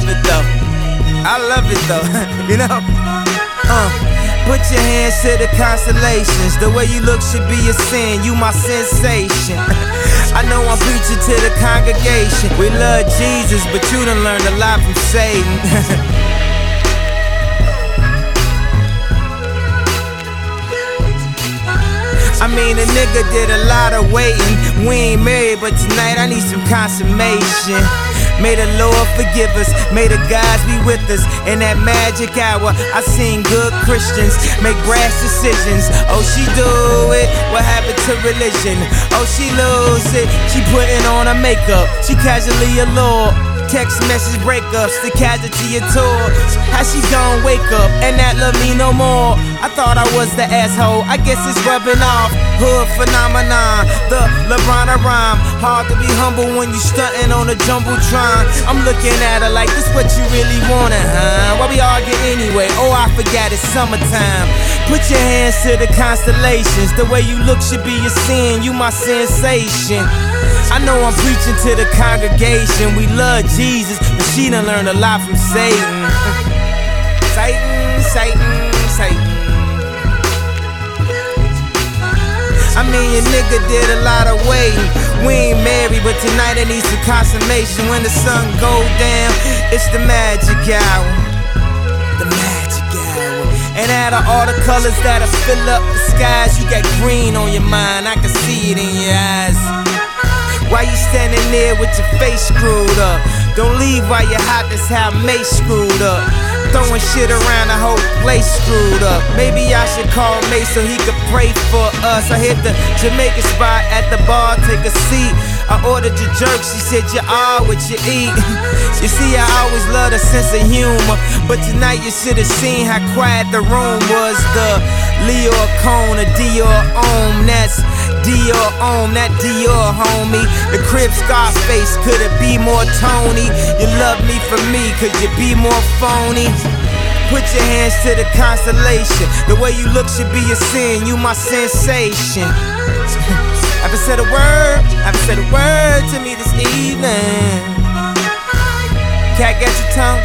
love it though. I love it though. You know? Put your hands to the constellations. The way you look should be a sin. You my sensation. I know I'm preaching to the congregation. We love Jesus, but you done learned a lot from Satan. I mean, a nigga did a lot of waiting. We ain't married, but tonight I need some consummation. May the Lord forgive us, may the gods be with us. In that magic hour, I seen good Christians make brash decisions. Oh, she do it, what happened to religion? Oh, she lose it, she putting on her makeup. She casually allured. Text message breakups, the casualty of tour. How she gon' wake up and not love me no more? I thought I was the asshole, I guess it's rubbing off. Hood phenomenon, the LeBron of rhyme. Hard to be humble when you stuntin' on a jumbotron. I'm looking at her like, this what you really wanted, huh? Why we argue anyway? Oh, I forgot it's summertime. Put your hands to the constellations. The way you look should be a sin, you my sensation. I know I'm preaching to the congregation. We love Jesus, but she done learned a lot from Satan. Satan, Satan, Satan. I mean, your nigga did a lot of waiting. We ain't married, but tonight I need some consummation. When the sun go down, it's the magic hour. The magic hour. And out of all the colors that'll fill up the skies, you got green on your mind, I can see it in your eyes. Why you standing there with your face screwed up? Don't leave while you're hot, that's how Mace screwed up. Throwing shit around, the whole place screwed up. Maybe I should call Mace so he could pray for us. I hit the Jamaican spot at the bar, take a seat. I ordered your jerk, she said you are what you eat. You see, I always loved a sense of humor, but tonight you should have seen how quiet the room was. The Leo Cone, a Dior Ohm, that's Dior Ohm, that Dior homie. The Crib Scarface, could it be more Tony? You love me for me, could you be more phony? Put your hands to the constellation. The way you look should be a sin, you my sensation. Haven't said a word, haven't said a word to me this evening. Cat, got your tongue?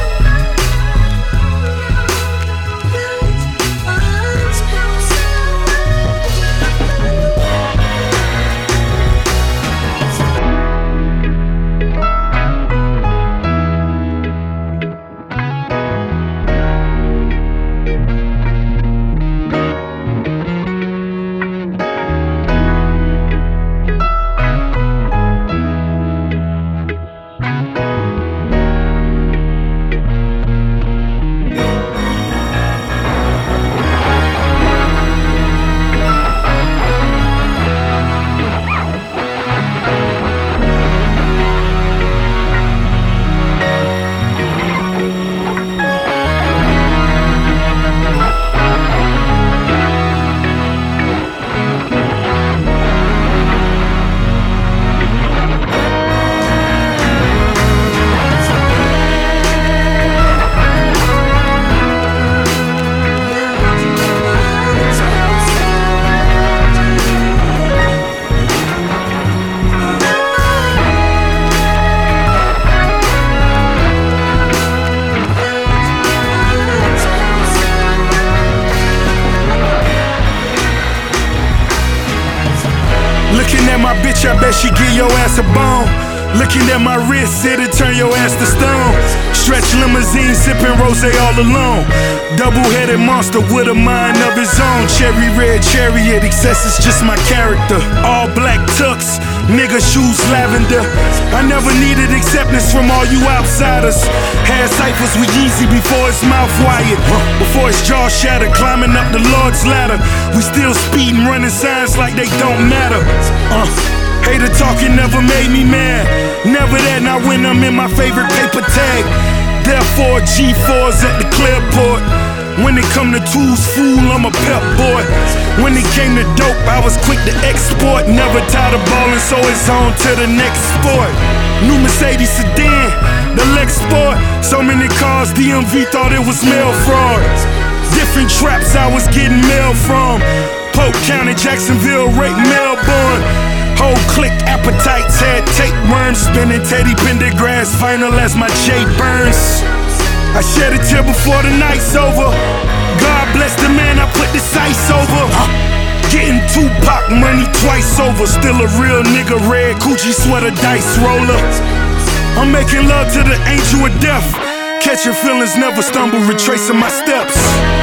Looking at my bitch, I bet she give your ass a bone. Looking at my wrist, it'll turn your ass to stone. Stretch limousine, sipping rosé all alone. Double-headed monster with a mind of his own. Cherry red chariot, excess is just my character. All black tux, nigga shoes lavender. I never needed acceptance from all you outsiders. Had ciphers with Yeezy before his mouth wired. Before his jaw shattered, climbing up the Lord's ladder. We still speeding, running signs like they don't matter. Hater talking never made me mad. Never that, not when I'm in my favorite paper tag. Therefore, G4s at the Clearport. When it come to tools, fool, I'm a pep boy. When it came to dope, I was quick to export. Never tired of ballin', so it's on to the next sport. New Mercedes sedan, the Lex Sport. So many cars, DMV thought it was mail fraud. Different traps I was getting mail from. Polk County, Jacksonville, Rake, Melbourne. Whole click appetites had tapeworms, spinning Teddy Pendergrass final as my J Burns. I shed a tear before the night's over. God bless the man I put the sights over. Getting Tupac money twice over. Still a real nigga, red Gucci sweater dice roller. I'm making love to the angel of death. Catching feelings, never stumble, retracing my steps.